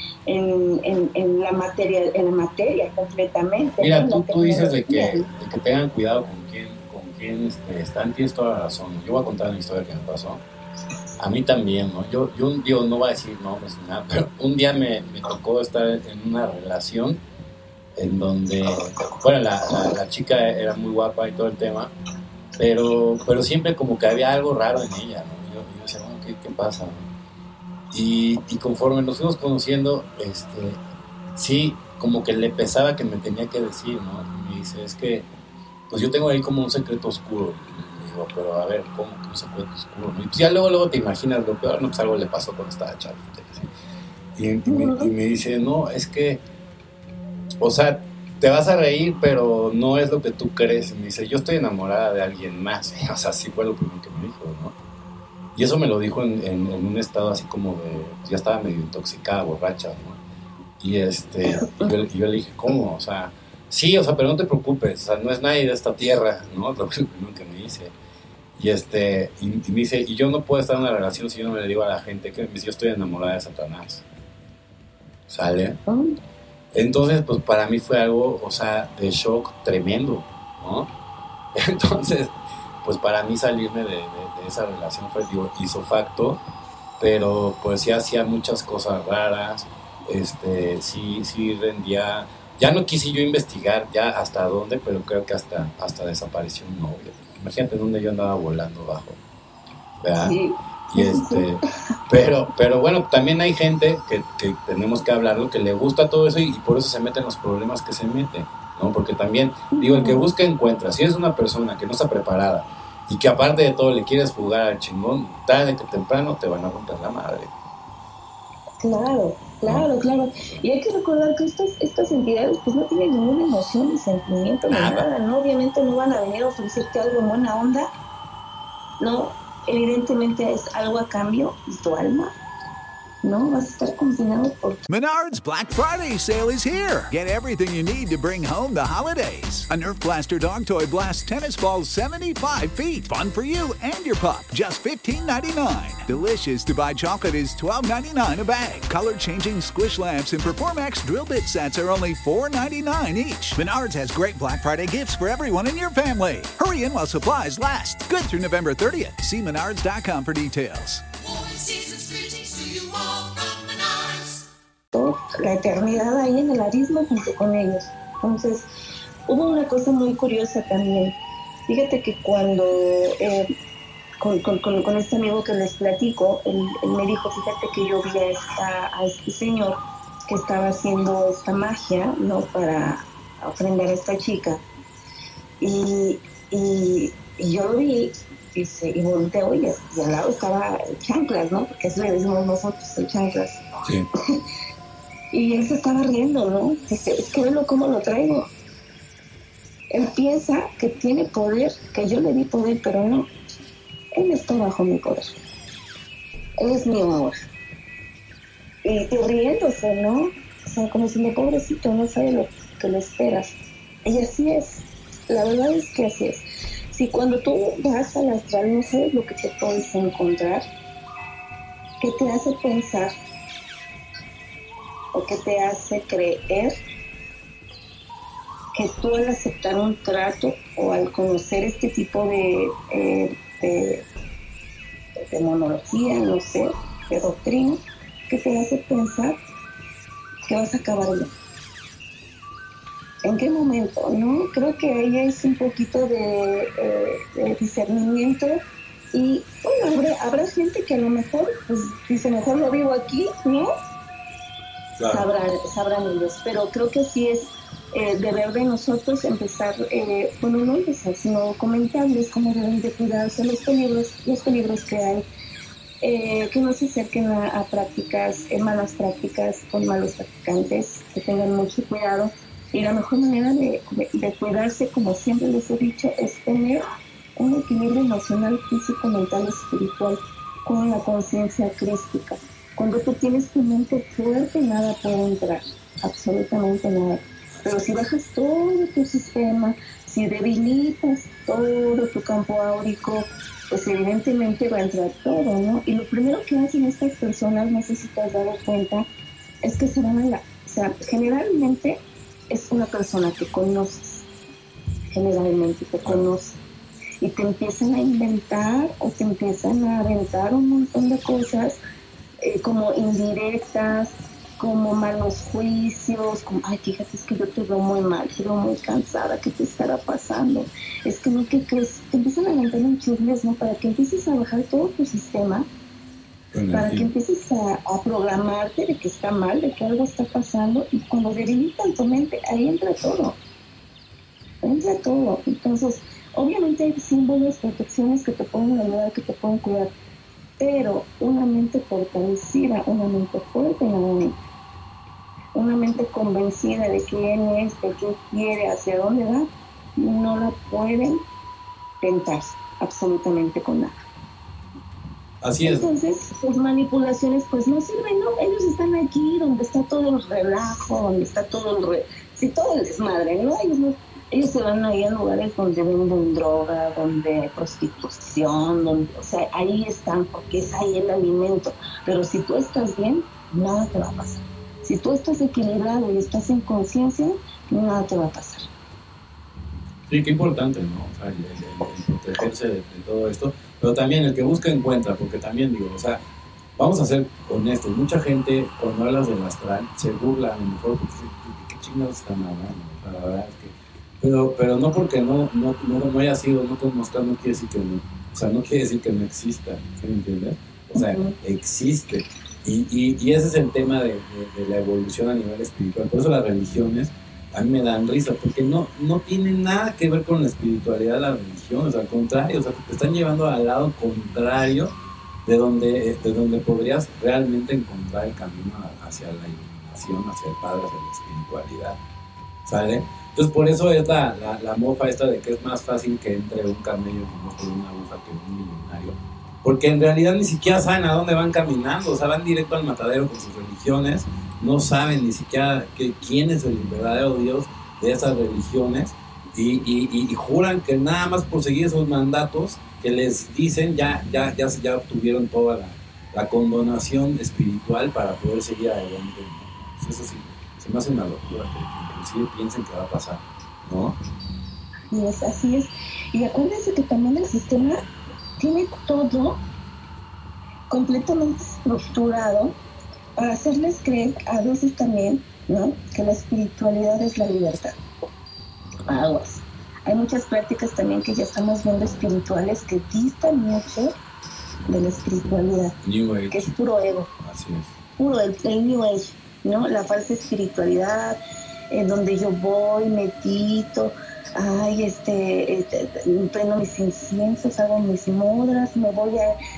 en la materia completamente. Mira, ¿no? tú dices de que tengan cuidado con quién están, tienes toda la razón. Yo voy a contar una historia que me pasó. A mí también, ¿no? Yo no voy a decir nombres ni nada, pero un día me tocó estar en una relación en donde, bueno, la chica era muy guapa y todo el tema, pero siempre como que había algo raro en ella, ¿no? Yo decía, bueno, ¿qué pasa? ¿No? Y conforme nos fuimos conociendo, sí, como que le pesaba que me tenía que decir, ¿no? Y me dice, es que, pues yo tengo ahí como un secreto oscuro. Digo, pero a ver, ¿cómo que un secreto oscuro? Y pues ya luego te imaginas lo peor, no, pues algo le pasó cuando estaba chavita. Y me dice, no, es que, o sea, te vas a reír, pero no es lo que tú crees. Y me dice, yo estoy enamorada de alguien más. O sea, sí fue lo primero que me dijo, ¿no? Y eso me lo dijo en un estado así como de, ya estaba medio intoxicada, borracha, ¿no? Y yo le dije, ¿cómo? O sea, sí, o sea, pero no te preocupes, o sea, no es nadie de esta tierra, ¿no? Lo primero que me dice. Y me dice, y yo no puedo estar en una relación si yo no le digo a la gente que yo estoy enamorada de Satanás. ¿Sale? Entonces, pues para mí fue algo, o sea, de shock tremendo, ¿no? Entonces, pues para mí salirme de esa relación fue, hizo facto, pero pues sí hacía muchas cosas raras, sí rendía. Ya no quise yo investigar ya hasta dónde, pero creo que hasta desapareció un novio. Imagínate dónde yo andaba volando bajo, ¿verdad? Sí. Y pero bueno, también hay gente que tenemos que hablarlo, que le gusta todo eso y por eso se mete en los problemas que se mete, ¿no? Porque también, digo, el que busca encuentra. Si eres una persona que no está preparada y que aparte de todo le quieres jugar al chingón, tarde que temprano te van a romper la madre. Claro. Y hay que recordar que estas entidades pues no tienen ninguna emoción ni sentimiento ni nada, ¿no? Obviamente no van a venir a ofrecerte algo en buena onda, ¿no? Evidentemente es algo a cambio y tu alma, ¿no? Vas a estar confinado por... Menards Black Friday sale is here. Get everything you need to bring home the holidays. A Nerf Blaster dog toy blasts tennis balls 75 feet. Fun for you and your pup. Just $15.99. Delicious to buy chocolate is $12.99 a bag. Color-changing squish lamps and Performax drill bit sets are only $4.99 each. Menards has great Black Friday gifts for everyone in your family. Hurry in while supplies last. Good through November 30th. See menards.com for details. La eternidad ahí en el abismo junto con ellos. Entonces, hubo una cosa muy curiosa también. Fíjate que cuando con este amigo que les platico, él me dijo, fíjate que yo vi a este señor que estaba haciendo esta magia, ¿no? Para ofrendar a esta chica. Y yo lo vi dice, y volteo y al lado estaba el chanclas, ¿no? Porque así le decimos nosotros, el chanclas. Sí. Y él se estaba riendo, ¿no? Dice, es que velo cómo lo traigo. Él piensa que tiene poder, que yo le di poder, pero no. Él está bajo mi poder. Él es mío ahora. Y riéndose, ¿no? O sea, como diciendo, pobrecito, no sabe lo que le esperas. Y así es. La verdad es que así es. Si cuando tú vas al astral no sabes lo que te puedes encontrar, ¿qué te hace pensar o qué te hace creer que tú al aceptar un trato o al conocer este tipo de demonología, no sé, de doctrina, que te hace pensar que vas a acabar bien? ¿En qué momento? ¿No? Creo que ahí es un poquito de discernimiento y bueno, habrá gente que a lo mejor pues dice, mejor lo vivo aquí, ¿no? Claro. Sabrán ellos, pero creo que sí es deber de nosotros empezar, bueno, no empezar, sino comentarles cómo deben de cuidarse los peligros que hay, que no se acerquen a prácticas, malas prácticas con malos practicantes, que tengan mucho cuidado. Y la mejor manera de cuidarse, como siempre les he dicho, es tener un equilibrio emocional, físico, mental, espiritual, con la conciencia crística. Cuando tú tienes tu mente fuerte, nada puede entrar, absolutamente nada. Pero si bajas todo tu sistema, si debilitas todo tu campo áurico, pues evidentemente va a entrar todo, ¿no? Y lo primero que hacen estas personas, no sé si te has dado cuenta, es que se van o sea, generalmente es una persona que conoces, generalmente te conoce, y te empiezan a inventar o te empiezan a aventar un montón de cosas, como indirectas, como malos juicios, como, ay, fíjate, es que yo te veo muy mal, te veo muy cansada, ¿qué te estará pasando? Es que no, ¿qué crees? Te empiezan a aventar un chismes, ¿no? Para que empieces a bajar todo tu sistema, para que empieces a programarte de que está mal, de que algo está pasando, y cuando debilitan tu mente, ahí entra todo. Entonces, obviamente hay símbolos, protecciones que te pueden ayudar, que te pueden cuidar, pero una mente fortalecida, una mente fuerte, una mente convencida de quién es, de qué quiere, hacia dónde va, no la pueden tentar absolutamente con nada. Así es. Entonces, sus manipulaciones pues no sirven, ¿no? Ellos están aquí donde está todo el relajo, donde está todo todo el desmadre, ¿no? Ellos se van ahí a lugares donde venden droga, donde prostitución, o sea, ahí están porque es ahí el alimento. Pero si tú estás bien, nada te va a pasar. Si tú estás equilibrado y estás en conciencia, nada te va a pasar. Sí, qué importante, ¿no? O sea, el protegerse de todo esto, pero también el que busca encuentra, porque también digo, o sea, vamos a ser honestos, mucha gente cuando hablas del astral se burla a lo mejor porque ¿qué chingados están hablando? O sea, la verdad es que, pero no porque no haya sido, no conozca, no quiere decir que no, o sea, no quiere decir que no exista, ¿sí me entiendes? O sea, existe, y ese es el tema de la evolución a nivel espiritual. Por eso las religiones a mí me dan risa, porque no tienen nada que ver con la espiritualidad de la religión, o sea, al contrario, o sea, te están llevando al lado contrario de donde podrías realmente encontrar el camino hacia la iluminación, hacia el Padre, hacia la espiritualidad, ¿sale? Entonces por eso es la mofa esta de que es más fácil que entre un camello en un ojo de una aguja que un millonario, porque en realidad ni siquiera saben a dónde van caminando, o sea, van directo al matadero con sus religiones, no saben ni siquiera quién es el verdadero Dios de esas religiones, y juran que nada más por seguir esos mandatos que les dicen ya obtuvieron toda la condonación espiritual para poder seguir adelante, ¿no? Eso sí, se me hace una locura que inclusive piensen que va a pasar, ¿no? Así es. Y acuérdense que también el sistema tiene todo completamente estructurado para hacerles creer a veces también, ¿no?, que la espiritualidad es la libertad. Aguas. Hay muchas prácticas también que ya estamos viendo espirituales que distan mucho de la espiritualidad, New Age, que es puro ego. Así es. Puro el New Age, ¿no? La falsa espiritualidad, donde yo voy, medito, ay, prendo mis inciensos, hago mis modras, me voy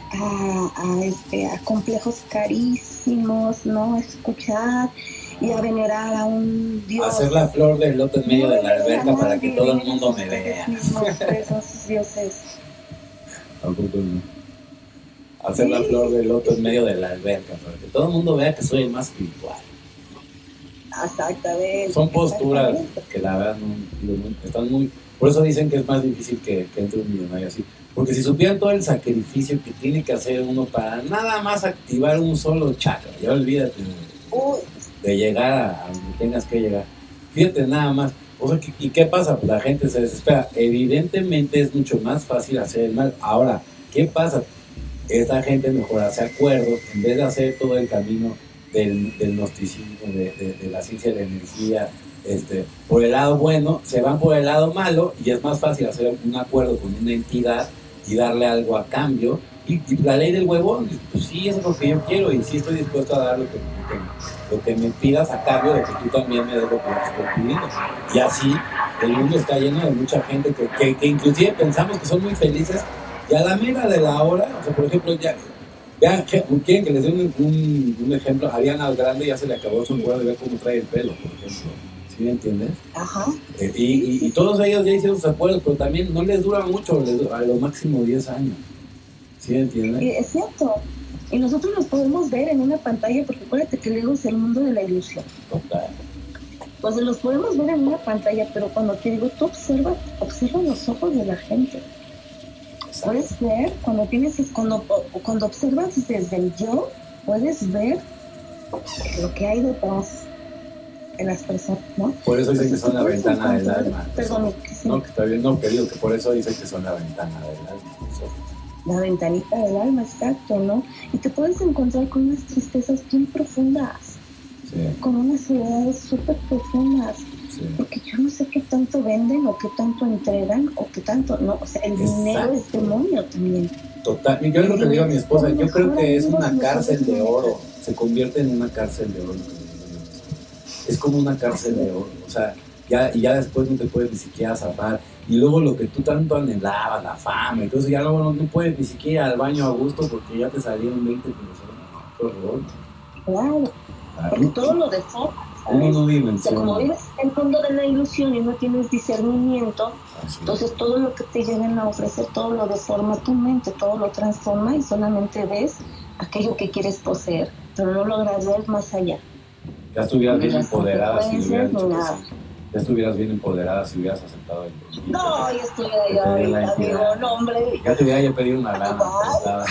a complejos carísimos, ¿no? A escuchar y a venerar a un dios. Hacer la flor del loto en medio de la alberca para que todo el mundo me vea. Esos dioses. Hacer la flor del loto en medio de la alberca para que todo el mundo vea que soy el más espiritual. Exactamente. Son posturas que la verdad no están muy... Por eso dicen que es más difícil que entre un millonario así. Porque si supieran todo el sacrificio que tiene que hacer uno para nada más activar un solo chakra, ya olvídate de llegar a donde tengas que llegar. Fíjate nada más. O sea, ¿y qué pasa? Pues la gente se desespera. Evidentemente es mucho más fácil hacer el mal. Ahora, ¿qué pasa? Esta gente mejor hace acuerdos en vez de hacer todo el camino del gnosticismo, de la ciencia de la energía, por el lado bueno, se van por el lado malo y es más fácil hacer un acuerdo con una entidad y darle algo a cambio. Y la ley del huevón, pues sí, eso es lo que yo quiero y sí estoy dispuesto a dar lo que me pidas a cambio de que tú también me des lo que estoy pidiendo. Y así el mundo está lleno de mucha gente que inclusive pensamos que son muy felices y a la mera de la hora, o sea, por ejemplo, ya vean, quieren que les dé un ejemplo. Ariana Grande ya se le acabó su acuerdo de ver cómo trae el pelo, por ejemplo. ¿Sí me entiendes? Ajá. Y todos ellos ya hicieron sus acuerdos, pero también no les dura mucho, les dura a lo máximo 10 años. ¿Sí me entiendes? Es cierto. Y nosotros nos podemos ver en una pantalla, porque acuérdate que el ego es el mundo de la ilusión. Total. Pues los podemos ver en una pantalla, pero cuando te digo, tú observa los ojos de la gente. Puedes ver, cuando observas desde el yo, puedes ver lo que hay detrás de las personas, ¿no? Por eso dicen que son la ventana del alma. Perdón, que sí. No, que está bien, no, querido, que por eso dicen que son la ventana del alma. La ventanita del alma, exacto, ¿no? Y te puedes encontrar con unas tristezas bien profundas, sí, con unas soledades súper profundas. Sí. Porque yo no sé qué tanto venden o qué tanto entregan o qué tanto, no, o sea, el dinero es demonio también. Total, yo es lo que le digo a mi esposa, yo creo que es una cárcel de oro, se convierte en una cárcel de oro. Es como una cárcel de oro, o sea, ya después no te puedes ni siquiera zafar. Y luego lo que tú tanto anhelabas, la fama, entonces ya luego no puedes ni siquiera ir al baño a gusto porque ya te salieron 20 personas. Claro, porque todo lo deforma. Uno no dimensiona. O sea, como vives en el mundo de la ilusión y no tienes discernimiento, entonces todo lo que te llegan a ofrecer, todo lo deforma tu mente, todo lo transforma y solamente ves aquello que quieres poseer, pero no logras ver más allá. Ya estuvieras bien empoderada si hubieras dicho que sí. Ya estuvieras bien empoderada si hubieras aceptado el proyecto. No, ya estuviera yo ahorita, amigo, no, hombre. Ya te hubiera yo pedido una lana prestada.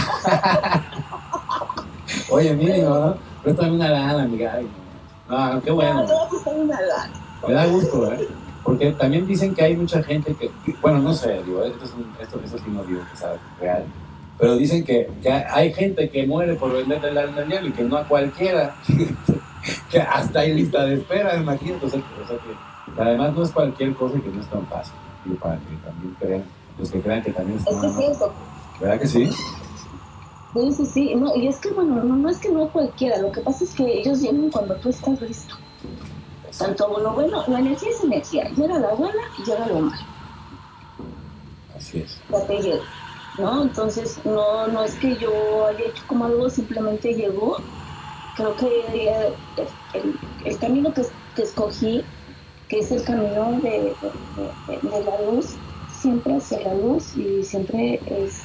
Oye, mire, ¿no? Préstame una lana, amiga. Ay, no, qué bueno. Me da gusto, ¿eh? Porque también dicen que hay mucha gente que, bueno, no sé, digo, esto sí no digo que sea real, pero dicen que hay gente que muere por vender el alma al diablo y que no a cualquiera, que hasta hay lista de espera, imagínate, o sea que además no es cualquier cosa y que no es tan fácil, digo, para que también crean, los que crean que también es tan cierto. ¿Verdad que sí? Sí, no, y es que bueno, no es que no cualquiera, lo que pasa es que ellos llegan cuando tú estás listo. Tanto lo bueno, la energía es energía, llega la buena y llega lo malo. Así es. Ya te llega, ¿no? Entonces no es que yo haya hecho como algo, simplemente llegó. Creo que el camino que escogí, que es el camino de la luz, siempre hacia la luz y siempre es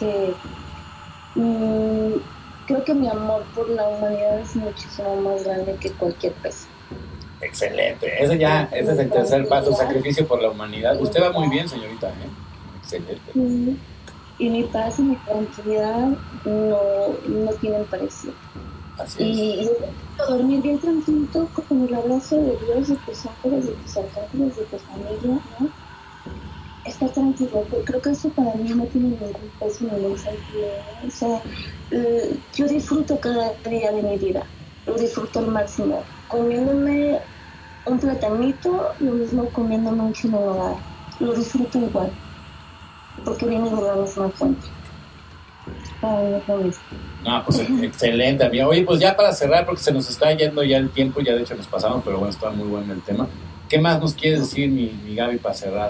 creo que mi amor por la humanidad es muchísimo más grande que cualquier peso. Excelente, ese es el tercer paso, sacrificio por la humanidad. Usted va muy bien, señorita, ¿eh? Excelente. Y mi paz y mi tranquilidad no tienen precio. Así es. Y dormir bien tranquilo con el abrazo de Dios, de tus ángeles, de tus arcángeles, de tu familia, ¿no? Estar tranquilo, creo que eso para mí no tiene ningún peso, ningún sentido, ¿no? O sea, yo disfruto cada día de mi vida, lo disfruto al máximo, comiéndome un platanito, lo mismo comiéndome un chile dorado, lo disfruto igual, porque viene de la misma fuente. No, pues excelente, amiga. Oye, pues ya para cerrar, porque se nos está yendo ya el tiempo, ya de hecho nos pasamos, pero bueno, está muy bueno el tema. ¿Qué más nos quieres decir, mi Gaby, para cerrar?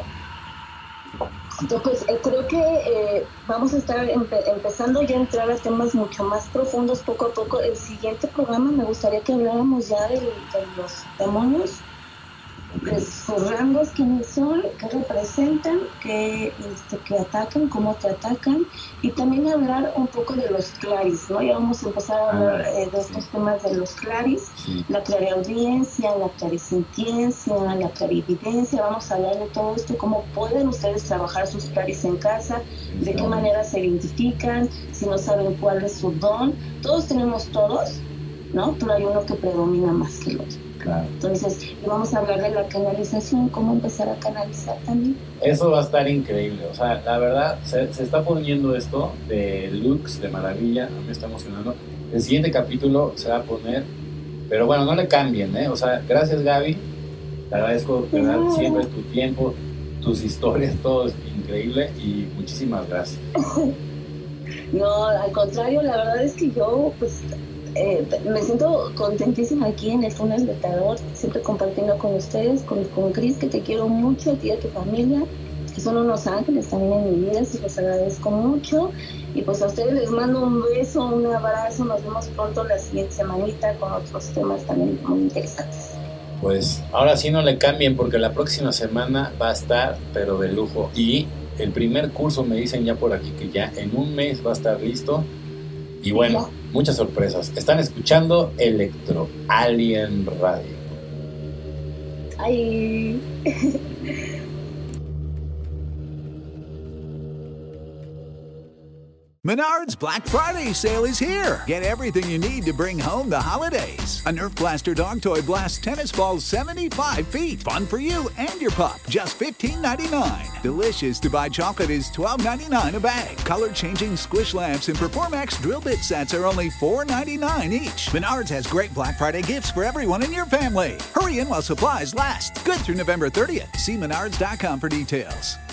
Pues creo que vamos a estar empezando ya a entrar a temas mucho más profundos poco a poco. El siguiente programa me gustaría que habláramos ya de los demonios, de sus rangos, quiénes son, qué representan, qué atacan, cómo te atacan, y también hablar un poco de los claris, ¿no? Ya vamos a empezar a hablar de estos temas de los claris, la clariaudiencia, la clarisintiencia, la clarividencia. Vamos a hablar de todo esto, cómo pueden ustedes trabajar sus claris en casa, de qué manera se identifican, si no saben cuál es su don. Todos tenemos todos, ¿no? Pero hay uno que predomina más que el otro. Claro. Entonces, vamos a hablar de la canalización, cómo empezar a canalizar también. Eso va a estar increíble. O sea, la verdad, se está poniendo esto de Lux, de maravilla. Me está emocionando. El siguiente capítulo se va a poner, pero bueno, no le cambien, ¿eh? O sea, gracias, Gaby. Te agradezco, ¿verdad? Siempre tu tiempo, tus historias, todo es increíble y muchísimas gracias. No, al contrario, la verdad es que yo, pues, me siento contentísima aquí en el túnel de Tarot, siempre compartiendo con ustedes, con Cris, que te quiero mucho, a ti y a tu familia, que son unos ángeles también en mi vida, y los agradezco mucho. Y pues a ustedes les mando un beso, un abrazo, nos vemos pronto la siguiente semanita con otros temas también muy interesantes. Pues ahora sí no le cambien, porque la próxima semana va a estar, pero de lujo. Y el primer curso me dicen ya por aquí que ya en un mes va a estar listo. Y bueno, muchas sorpresas. Están escuchando Electro Alien Radio. Ay. Menards Black Friday sale is here. Get everything you need to bring home the holidays. A Nerf Blaster dog toy blasts tennis balls 75 feet. Fun for you and your pup. Just $15.99. Delicious to buy chocolate is $12.99 a bag. Color-changing squish lamps and Performax drill bit sets are only $4.99 each. Menards has great Black Friday gifts for everyone in your family. Hurry in while supplies last. Good through November 30th. See menards.com for details.